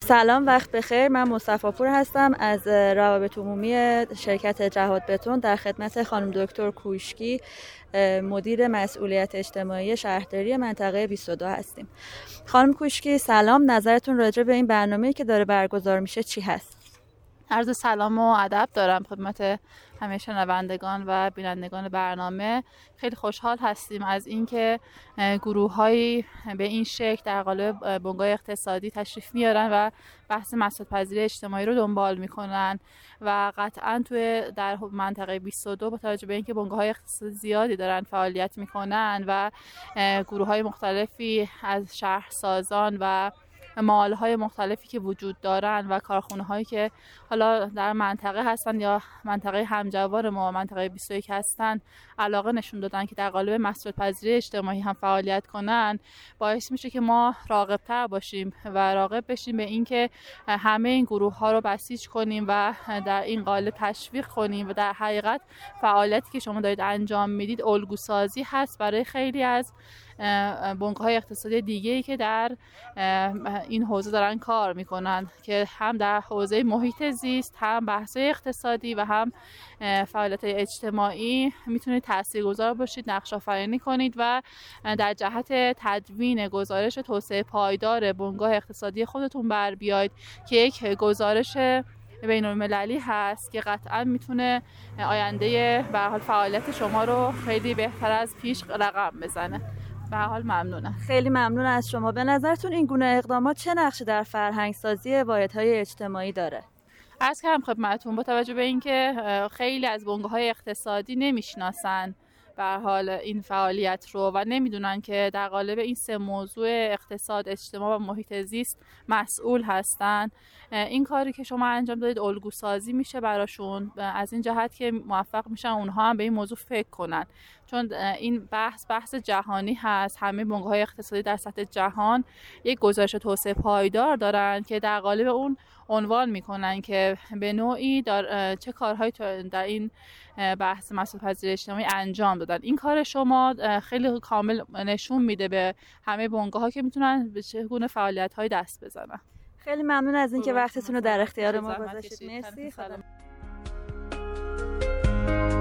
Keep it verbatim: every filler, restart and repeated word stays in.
سلام، وقت بخیر. من مصطفی پور هستم از روابط عمومی شرکت جهاد بتون. در خدمت خانم دکتر کوشکی، مدیر مسئولیت اجتماعی شهرداری منطقه بیست و دو هستیم. خانم کوشکی سلام، نظرتون راجع به این برنامه‌ای که داره برگزار میشه چی هست؟ عرض سلام و ادب دارم خدمت همه شنوندگان و بینندگان برنامه. خیلی خوشحال هستیم از اینکه گروه‌هایی به این شکل در قالب بنگاه اقتصادی تشریف میارن و بحث مسئولیت‌پذیری اجتماعی رو دنبال میکنن و قطعاً توی در منطقه بیست و دو با توجه به اینکه بنگاه‌های اقتصادی زیادی دارن فعالیت میکنن و گروه‌های مختلفی از شهرسازان و مال‌های مختلفی که وجود دارن و کارخونه‌هایی که حالا در منطقه هستن یا منطقه همجوار ما منطقه بیست و یک هستن علاقه نشون دادن که در قالب مسئولیت‌پذیری اجتماعی هم فعالیت کنن، باعث میشه که ما راغب‌تر باشیم و راغب بشیم به اینکه همه این گروه‌ها رو بسیج کنیم و در این قالب تشویق کنیم و در حقیقت فعالیتی که شما دارید انجام میدید الگوسازی هست برای خیلی از بنگاه‌های اقتصادی دیگه‌ای که در این حوزه دارن کار میکنن که هم در حوزه محیط زیست، هم بحث اقتصادی و هم فعالیت اجتماعی میتونید تاثیرگذار باشید، نقش آفرینی کنید و در جهت تدوین گزارش توسعه پایدار بنگاه اقتصادی خودتون بر بیاید که یک گزارش بین المللی هست که قطعا میتونه آینده به حال فعالیت شما رو خیلی بهتر از پیش رقم بزنه. به حال ممنونم. خیلی ممنون از شما. به نظرتون این گونه اقدامات چه نقشی در فرهنگ سازی واحدهای اجتماعی داره؟ عرض کردم خدمتتون با توجه به اینکه خیلی از بنگاه‌های اقتصادی نمیشناسن به حال این فعالیت رو و نمیدونن که در قالب این سه موضوع اقتصاد، اجتماع و محیط زیست مسئول هستن، این کاری که شما انجام دادید الگو سازی میشه براشون، از این جهت که موفق میشن اونها هم به این موضوع فکر کنن، چون این بحث بحث جهانی هست. همه بنگاه‌های اقتصادی در سطح جهان یک گزارش توسعه پایدار دارن که در قالب اون عنوان میکنن که به نوعی چه کارهایی در این بحث مسئولیت‌پذیری اجتماعی انجام دادن. این کار شما خیلی کامل نشون میده به همه بنگاه‌ها که میتونن به چگونه فعالیت‌های دست بزنن. خیلی ممنون از اینکه وقتتون رو در اختیار ما گذاشتید. مرسی.